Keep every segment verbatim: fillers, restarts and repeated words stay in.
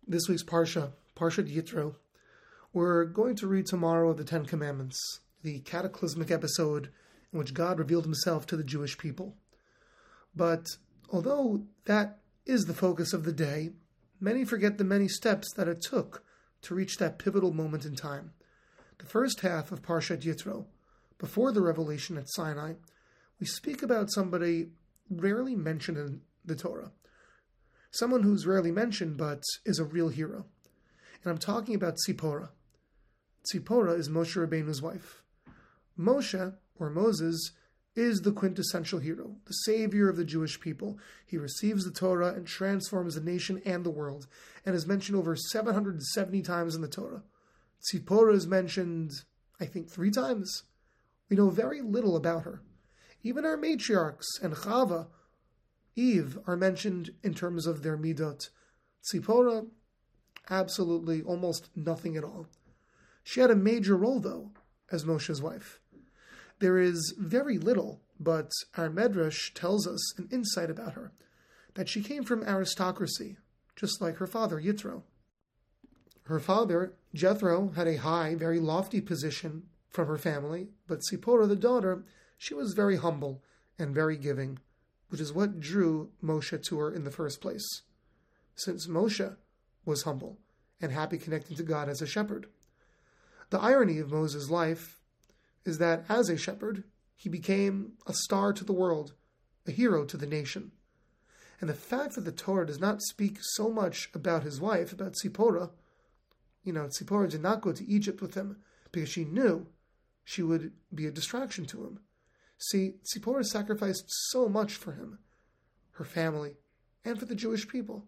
This week's Parsha, Parshat Yitro. We're going to read tomorrow the Ten Commandments, the cataclysmic episode in which God revealed himself to the Jewish people. But although that is the focus of the day, many forget the many steps that it took to reach that pivotal moment in time. The first half of Parshat Yitro, before the revelation at Sinai, we speak about somebody rarely mentioned in the Torah. Someone who's rarely mentioned, but is a real hero. And I'm talking about Tzipporah. Tzipporah is Moshe Rabbeinu's wife. Moshe, or Moses, is the quintessential hero, the savior of the Jewish people. He receives the Torah and transforms the nation and the world, and is mentioned over seven hundred seventy times in the Torah. Tzipporah is mentioned, I think, three times. We know very little about her. Even our matriarchs and Chava, Eve, are mentioned in terms of their midot. Tzipporah, absolutely almost nothing at all. She had a major role, though, as Moshe's wife. There is very little, but our Medrash tells us an insight about her, that she came from aristocracy, just like her father, Yitro. Her father, Jethro, had a high, very lofty position from her family, but Tzipporah, the daughter, she was very humble and very giving, which is what drew Moshe to her in the first place, since Moshe was humble and happy connecting to God as a shepherd. The irony of Moses' life is that as a shepherd, he became a star to the world, a hero to the nation. And the fact that the Torah does not speak so much about his wife, about Tzipporah, you know, Tzipporah did not go to Egypt with him because she knew she would be a distraction to him. See, Tzipporah sacrificed so much for him, her family, and for the Jewish people.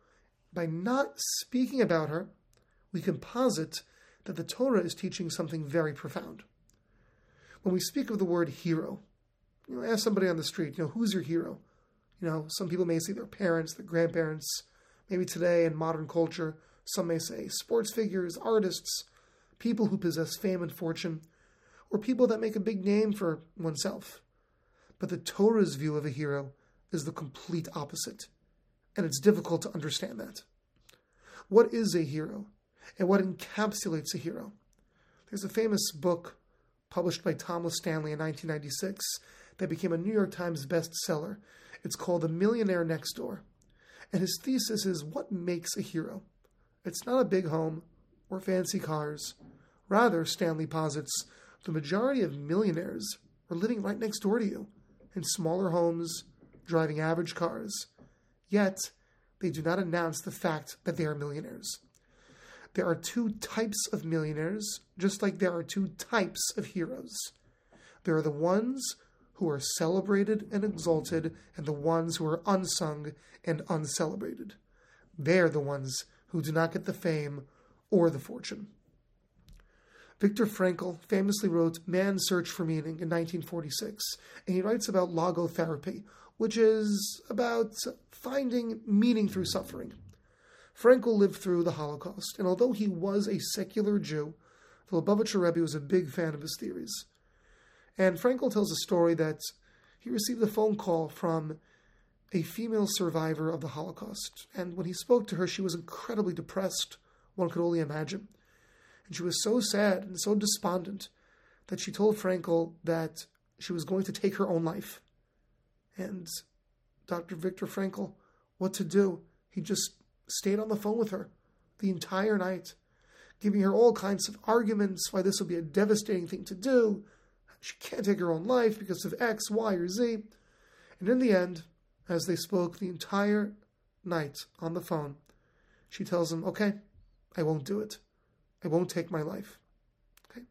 By not speaking about her, we can posit that the Torah is teaching something very profound. When we speak of the word hero, you know, ask somebody on the street, you know, who's your hero? You know, some people may say their parents, their grandparents. Maybe today in modern culture, some may say sports figures, artists, people who possess fame and fortune, or people that make a big name for oneself. But the Torah's view of a hero is the complete opposite, and it's difficult to understand that. What is a hero, and what encapsulates a hero? There's a famous book published by Thomas Stanley in nineteen ninety-six that became a New York Times bestseller. It's called The Millionaire Next Door, and his thesis is what makes a hero. It's not a big home or fancy cars. Rather, Stanley posits, the majority of millionaires are living right next door to you, in smaller homes, driving average cars. Yet, they do not announce the fact that they are millionaires. There are two types of millionaires, just like there are two types of heroes. There are the ones who are celebrated and exalted, and the ones who are unsung and uncelebrated. They are the ones who do not get the fame or the fortune. Viktor Frankl famously wrote Man's Search for Meaning in nineteen forty-six, and he writes about logotherapy, which is about finding meaning through suffering. Frankl lived through the Holocaust, and although he was a secular Jew, the Lubavitcher Rebbe was a big fan of his theories. And Frankl tells a story that he received a phone call from a female survivor of the Holocaust, and when he spoke to her, she was incredibly depressed, one could only imagine. And she was so sad and so despondent that she told Frankl that she was going to take her own life. And Doctor Viktor Frankl, what to do? He just stayed on the phone with her the entire night, giving her all kinds of arguments why this would be a devastating thing to do. She can't take her own life because of X, Y, or Z. And in the end, as they spoke the entire night on the phone, she tells him, okay, I won't do it. I won't take my life. Okay.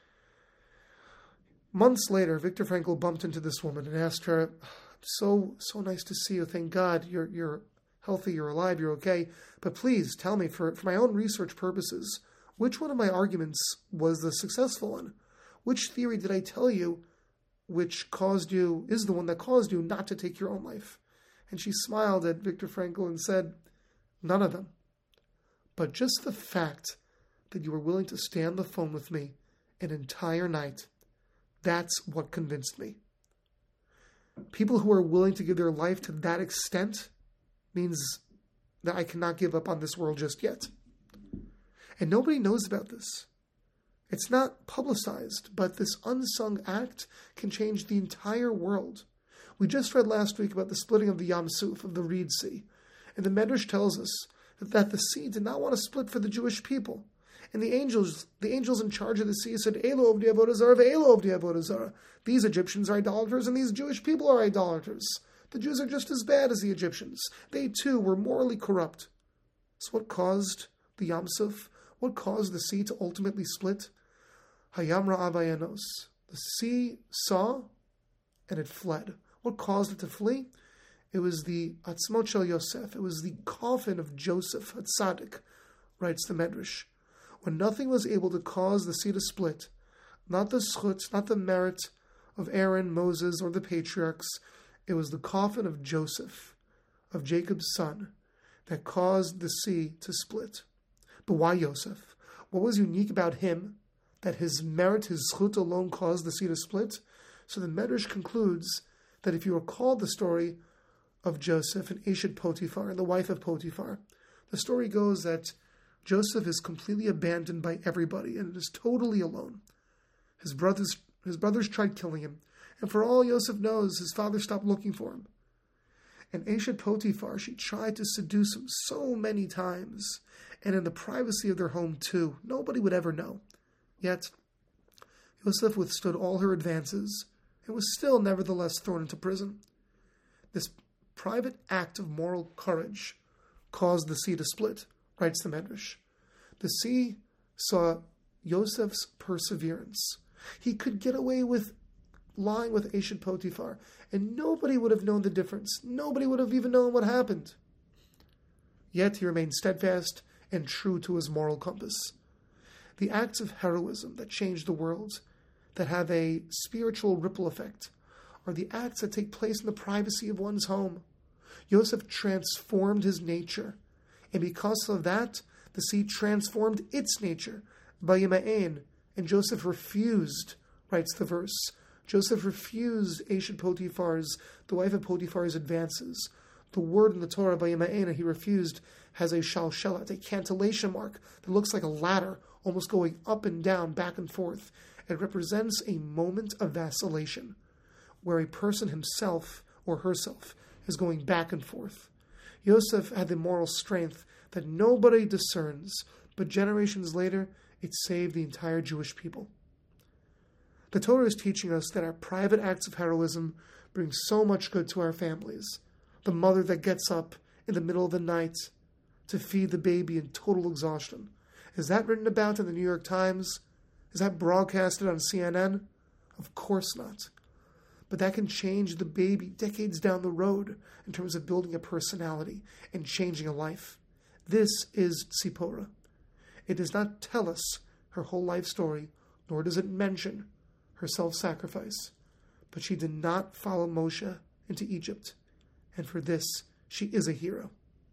Months later, Viktor Frankl bumped into this woman and asked her, so, so nice to see you. Thank God you're you're healthy, you're alive, you're okay. But please tell me, for, for my own research purposes, which one of my arguments was the successful one? Which theory did I tell you which caused you, is the one that caused you not to take your own life? And she smiled at Viktor Frankl and said, none of them. But just the fact that you were willing to stay on the phone with me an entire night, that's what convinced me. People who are willing to give their life to that extent means that I cannot give up on this world just yet. And nobody knows about this. It's not publicized, but this unsung act can change the entire world. We just read last week about the splitting of the Yam Suf, of the Reed Sea. And the Medrash tells us that, that the sea did not want to split for the Jewish people. And the angels, the angels in charge of the sea said, Elo of the Avodah Zarah, Elo of the Avodah Zarah. These Egyptians are idolaters and these Jewish people are idolaters. The Jews are just as bad as the Egyptians. They too were morally corrupt. So what caused the Yam Suf? What caused the sea to ultimately split? Hayam Ra'avayanos. The sea saw and it fled. What caused it to flee? It was the Atzmot Shel Yosef. It was the coffin of Joseph, Hatzadik, writes the Medrash. When nothing was able to cause the sea to split, not the schut, not the merit of Aaron, Moses, or the patriarchs, it was the coffin of Joseph, of Jacob's son, that caused the sea to split. But why Yosef? What was unique about him that his merit, his schut alone caused the sea to split? So the Medrash concludes that if you recall the story of Joseph and Eshet Potiphar, the wife of Potiphar, the story goes that Joseph is completely abandoned by everybody and is totally alone. His brothers, his brothers tried killing him, and for all Joseph knows, his father stopped looking for him. And Eshet Potiphar, she tried to seduce him so many times, and in the privacy of their home too. Nobody would ever know. Yet, Yosef withstood all her advances and was still nevertheless thrown into prison. This private act of moral courage caused the sea to split, writes the Medrash. The sea saw Yosef's perseverance. He could get away with lying with Eshet Potiphar, and nobody would have known the difference. Nobody would have even known what happened. Yet he remained steadfast and true to his moral compass. The acts of heroism that change the world, that have a spiritual ripple effect, are the acts that take place in the privacy of one's home. Yosef transformed his nature, and because of that, the sea transformed its nature. Bayima'en, and Joseph refused, writes the verse. Joseph refused Eshet Potiphar's, the wife of Potiphar's advances. The word in the Torah, Bayima'en, he refused, has a shalshelat, a cantillation mark that looks like a ladder, almost going up and down, back and forth. It represents a moment of vacillation, where a person himself or herself is going back and forth. Yosef had the moral strength that nobody discerns, but generations later, it saved the entire Jewish people. The Torah is teaching us that our private acts of heroism bring so much good to our families. The mother that gets up in the middle of the night to feed the baby in total exhaustion. Is that written about in the New York Times? Is that broadcasted on C N N? Of course not. But that can change the baby decades down the road in terms of building a personality and changing a life. This is Tzipora. It does not tell us her whole life story, nor does it mention her self-sacrifice. But she did not follow Moshe into Egypt, and for this, she is a hero.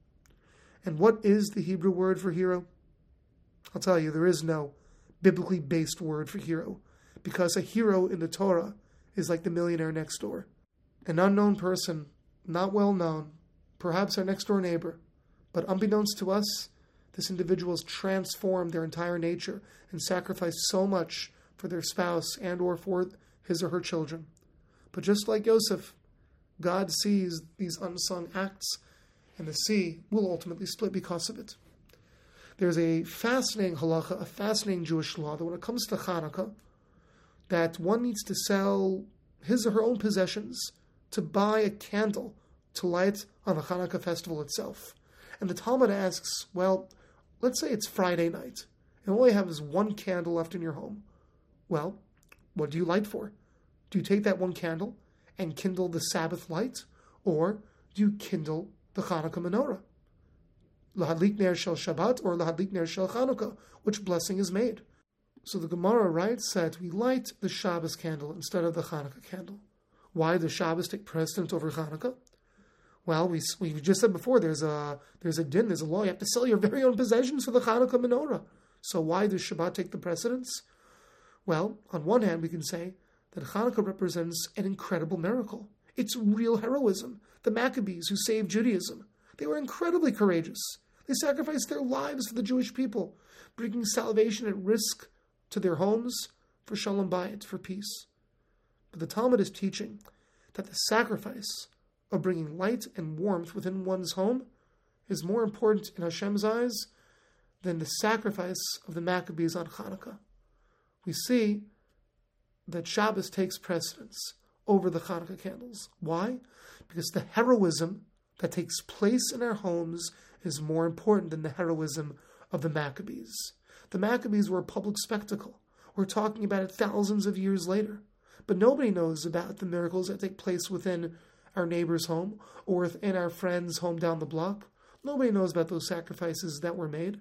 And what is the Hebrew word for hero? I'll tell you, there is no biblically based word for hero, because a hero in the Torah is like the millionaire next door. An unknown person, not well known, perhaps our next door neighbor, but unbeknownst to us, this individual has transformed their entire nature and sacrificed so much for their spouse and or for his or her children. But just like Yosef, God sees these unsung acts, and the sea will ultimately split because of it. There's a fascinating halacha, a fascinating Jewish law, that when it comes to Hanukkah, that one needs to sell his or her own possessions to buy a candle to light on the Hanukkah festival itself. And the Talmud asks, well, let's say it's Friday night, and all you have is one candle left in your home. Well, what do you light for? Do you take that one candle and kindle the Sabbath light, or do you kindle the Hanukkah menorah? Lahadlik ner shel Shabbat or lahadlik ner shel Chanukah, which blessing is made? So the Gemara writes that we light the Shabbos candle instead of the Hanukkah candle. Why does Shabbos take precedence over Hanukkah? Well, we we just said before, there's a there's a din, there's a law. You have to sell your very own possessions for the Hanukkah menorah. So why does Shabbat take the precedence? Well, on one hand, we can say that Hanukkah represents an incredible miracle. It's real heroism. The Maccabees who saved Judaism. They were incredibly courageous. They sacrificed their lives for the Jewish people, bringing salvation at risk to their homes for shalom bayit, for peace. But the Talmud is teaching that the sacrifice of bringing light and warmth within one's home is more important in Hashem's eyes than the sacrifice of the Maccabees on Hanukkah. We see that Shabbos takes precedence over the Hanukkah candles. Why? Because the heroism that takes place in our homes is more important than the heroism of the Maccabees. The Maccabees were a public spectacle. We're talking about it thousands of years later. But nobody knows about the miracles that take place within our neighbor's home or within our friend's home down the block. Nobody knows about those sacrifices that were made.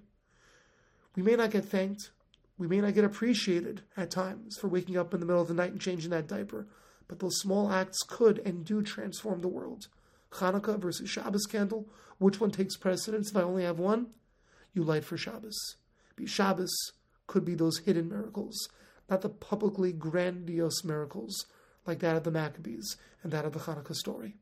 We may not get thanked. We may not get appreciated at times for waking up in the middle of the night and changing that diaper. But those small acts could and do transform the world. Hanukkah versus Shabbos candle. Which one takes precedence? If I only have one, you light for Shabbos. But Shabbos could be those hidden miracles, not the publicly grandiose miracles like that of the Maccabees and that of the Hanukkah story.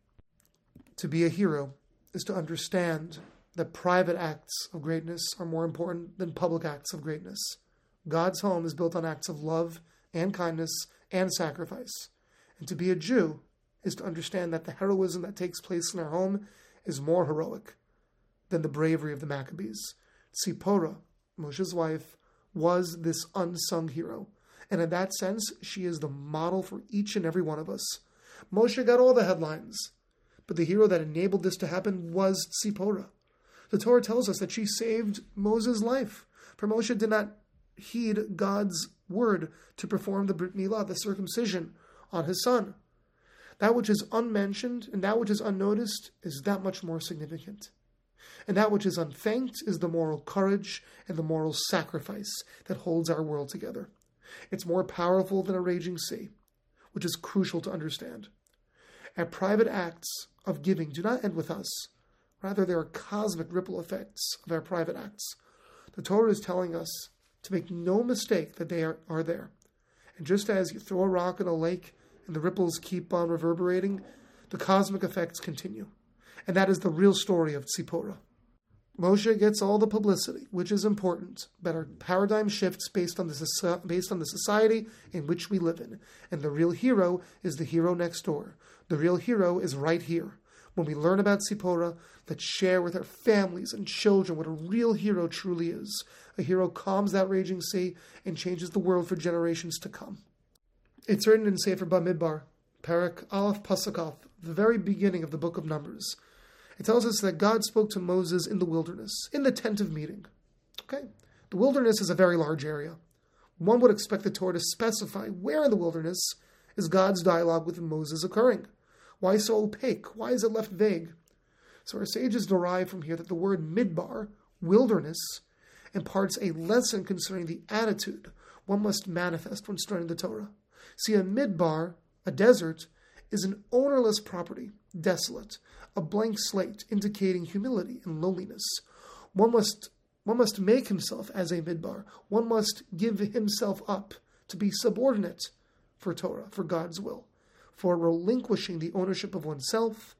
To be a hero is to understand that private acts of greatness are more important than public acts of greatness. God's home is built on acts of love and kindness and sacrifice. And to be a Jew is to understand that the heroism that takes place in our home is more heroic than the bravery of the Maccabees. Tzipora, Moshe's wife, was this unsung hero. And in that sense, she is the model for each and every one of us. Moshe got all the headlines, but the hero that enabled this to happen was Tzipora. The Torah tells us that she saved Moses' life, for Moshe did not heed God's word to perform the Brit Milah, the circumcision, on his son. That which is unmentioned and that which is unnoticed is that much more significant. And that which is unthanked is the moral courage and the moral sacrifice that holds our world together. It's more powerful than a raging sea, which is crucial to understand. Our private acts of giving do not end with us. Rather, there are cosmic ripple effects of our private acts. The Torah is telling us to make no mistake that they are, are there. And just as you throw a rock in a lake and the ripples keep on reverberating, the cosmic effects continue. And that is the real story of Tzipora. Moshe gets all the publicity, which is important, but our paradigm shifts based on the based on the society in which we live in. And the real hero is the hero next door. The real hero is right here. When we learn about Tzipora, let's share with our families and children what a real hero truly is. A hero calms that raging sea and changes the world for generations to come. It's written in Sefer Bamidbar, Parak Aleph Pasuk, the very beginning of the book of Numbers. It tells us that God spoke to Moses in the wilderness, in the tent of meeting. Okay, the wilderness is a very large area. One would expect the Torah to specify where in the wilderness is God's dialogue with Moses occurring. Why so opaque? Why is it left vague? So our sages derive from here that the word midbar, wilderness, imparts a lesson concerning the attitude one must manifest when studying the Torah. See, a midbar, a desert, is an ownerless property, desolate, a blank slate indicating humility and lowliness. One must one must make himself as a midbar. One must give himself up to be subordinate for Torah, for God's will. For relinquishing the ownership of oneself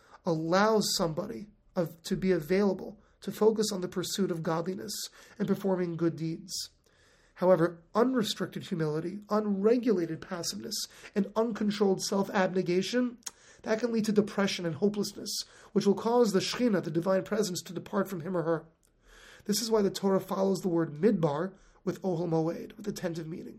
allows somebody of, to be available to focus on the pursuit of godliness and performing good deeds. However, unrestricted humility, unregulated passiveness, and uncontrolled self-abnegation, that can lead to depression and hopelessness, which will cause the Shekhinah, the divine presence, to depart from him or her. This is why the Torah follows the word midbar with Ohel Moed, with the tent of meeting.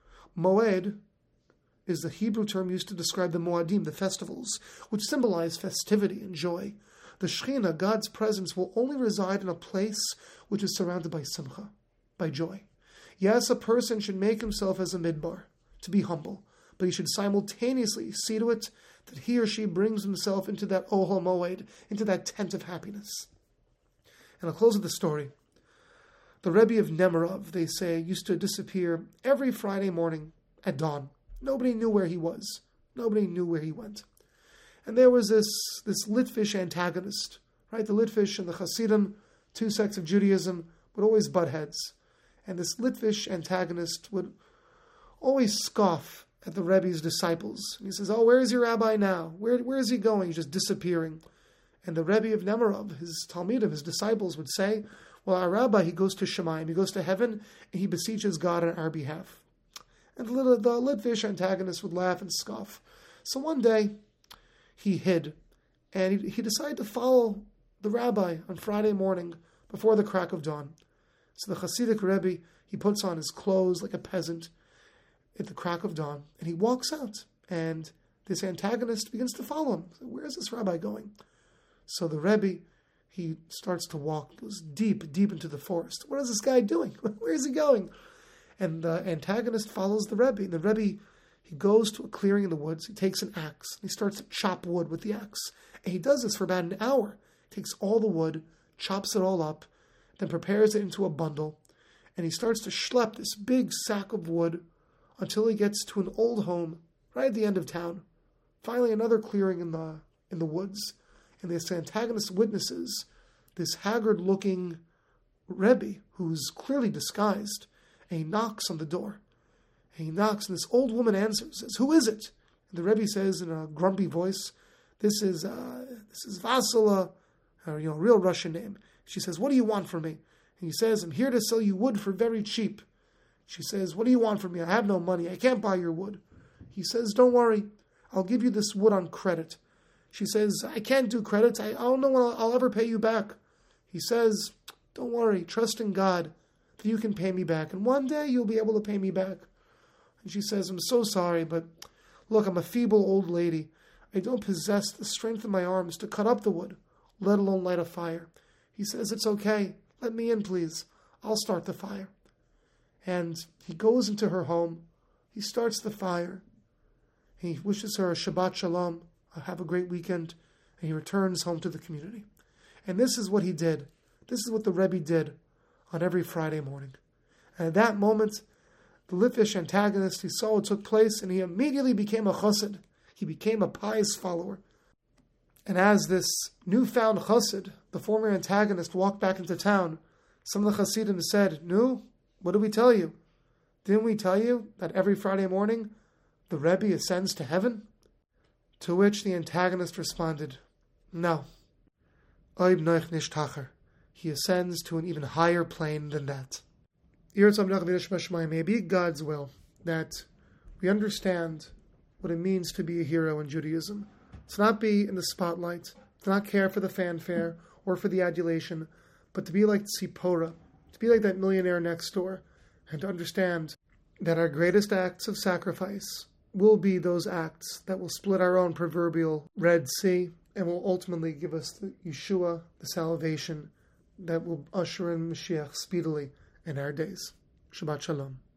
Moed is the Hebrew term used to describe the Moadim, the festivals, which symbolize festivity and joy. The Shekhinah, God's presence, will only reside in a place which is surrounded by simcha, by joy. Yes, a person should make himself as a midbar, to be humble, but he should simultaneously see to it that he or she brings himself into that Ohel Moed, into that tent of happiness. And I'll close with the story. The Rebbe of Nemirov, they say, used to disappear every Friday morning at dawn. Nobody knew where he was. Nobody knew where he went. And there was this, this Litvish antagonist, right? The Litvish and the Hasidim, two sects of Judaism, would always butt heads. And this Litvish antagonist would always scoff at the Rebbe's disciples. And he says, oh, where is your rabbi now? Where, where is he going? He's just disappearing. And the Rebbe of Nemirov, his Talmidim, his disciples, would say, well, our rabbi, he goes to Shemayim, he goes to heaven, and he beseeches God on our behalf. And the, the Litvish antagonist would laugh and scoff. So one day, he hid, and he, he decided to follow the rabbi on Friday morning before the crack of dawn. So the Hasidic Rebbe, he puts on his clothes like a peasant at the crack of dawn, and he walks out, and this antagonist begins to follow him. So where is this rabbi going? So the Rebbe, he starts to walk, goes deep, deep into the forest. What is this guy doing? Where is he going? And the antagonist follows the Rebbe. And the Rebbe, he goes to a clearing in the woods. He takes an axe. And he starts to chop wood with the axe. And he does this for about an hour. He takes all the wood, chops it all up, then prepares it into a bundle. And he starts to schlep this big sack of wood until he gets to an old home right at the end of town. Finally, another clearing in the in the woods. And this antagonist witnesses this haggard-looking Rebbe who's clearly disguised. And he knocks on the door. And he knocks, and this old woman answers, says, "Who is it?" And the Rebbe says in a grumpy voice, "This is uh, this is Vasila," or, you know, real Russian name. She says, "What do you want from me?" And he says, "I'm here to sell you wood for very cheap." She says, "What do you want from me? I have no money. I can't buy your wood." He says, "Don't worry. I'll give you this wood on credit." She says, "I can't do credit. I, I don't know when I'll, I'll ever pay you back." He says, "Don't worry. Trust in God that you can pay me back. And one day you'll be able to pay me back." And she says, "I'm so sorry, but look, I'm a feeble old lady. I don't possess the strength in my arms to cut up the wood, let alone light a fire." He says, "It's okay. Let me in, please. I'll start the fire." And he goes into her home. He starts the fire. He wishes her a Shabbat Shalom, have a great weekend, and he returns home to the community. And this is what he did. This is what the Rebbe did on every Friday morning. And at that moment, the Litvish antagonist, he saw what took place, and he immediately became a chassid. He became a pious follower. And as this newfound chassid, the former antagonist, walked back into town, some of the chassidim said, "Nu, what did we tell you? Didn't we tell you that every Friday morning the Rebbe ascends to heaven?" To which the antagonist responded, "No. Oib noich nish tacher. He ascends to an even higher plane than that." It may be God's will that we understand what it means to be a hero in Judaism. To not be in the spotlight, to not care for the fanfare or for the adulation, but to be like Tzipora, to be like that millionaire next door, and to understand that our greatest acts of sacrifice will be those acts that will split our own proverbial Red Sea and will ultimately give us the Yeshua, the salvation that will usher in Mashiach speedily in our days. Shabbat Shalom.